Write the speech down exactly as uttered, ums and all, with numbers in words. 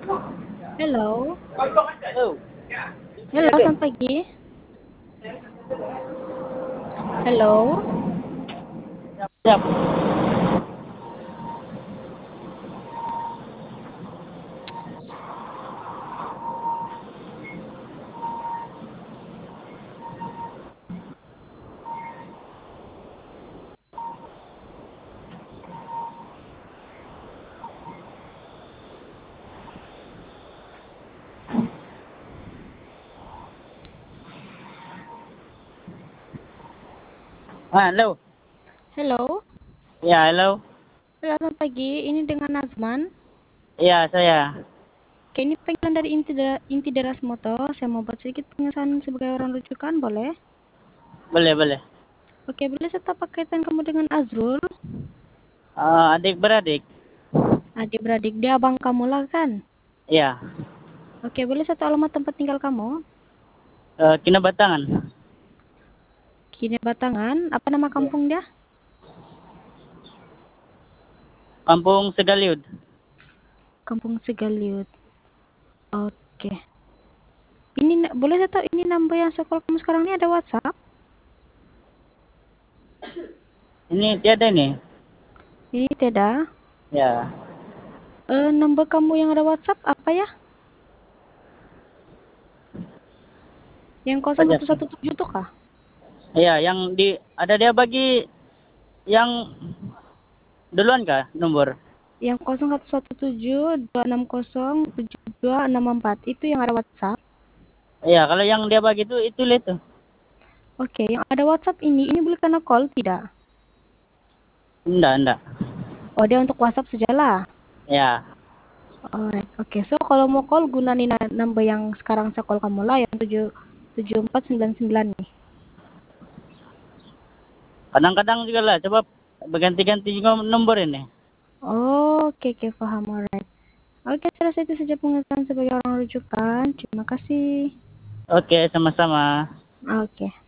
Hello. Halo. Halo, selamat pagi. Halo. Siap, siap. Ah, halo. Halo. Ya, halo. Halo, selamat pagi. Ini dengan Nazman. Iya, saya. Oke, ini panggilan dari Inti, Dera- Inti Deras Motor. Saya mau buat sedikit pengesahan sebagai orang rujukan, boleh? Boleh, boleh. Oke, boleh saya tahu kaitan kamu dengan Azrul? Eh, adik-beradik. Adik-beradik, dia abang kamu lah kan? Iya. Oke, boleh saya tahu alamat tempat tinggal kamu? Eh, Kinabatangan. Kini Batangan. Apa nama kampung dia? Kampung Segaliud. Kampung Segaliut. Oke. Ini na- boleh saya tahu ini number yang sekolah kamu sekarang ini ada WhatsApp? Ini tiada nih. Ini tidak. Ya. Eh, number kamu yang ada WhatsApp apa ya? Yang Pajak. nol satu satu tujuh tuh kah? Iya, yang di ada dia bagi yang duluan kah nomor? Yang nol satu satu tujuh dua enam nol tujuh dua enam empat itu yang ada WhatsApp. Iya, kalau yang dia bagi itu itu itu. Oke, yang ada WhatsApp ini ini boleh kena call tidak? Enggak, enggak. Oh, dia untuk WhatsApp sajalah. Ya. Alright. Oke, so kalau mau call gunain na- number yang sekarang saya call kamu lah yang tujuh tujuh empat sembilan sembilan nih. Kadang-kadang juga lah coba berganti-ganti juga nomor ini. Oh, oke, oke, paham. Alright. Oke, saya rasa itu saja pengesahan sebagai orang rujukan. Terima kasih. Oke, sama-sama. Oke.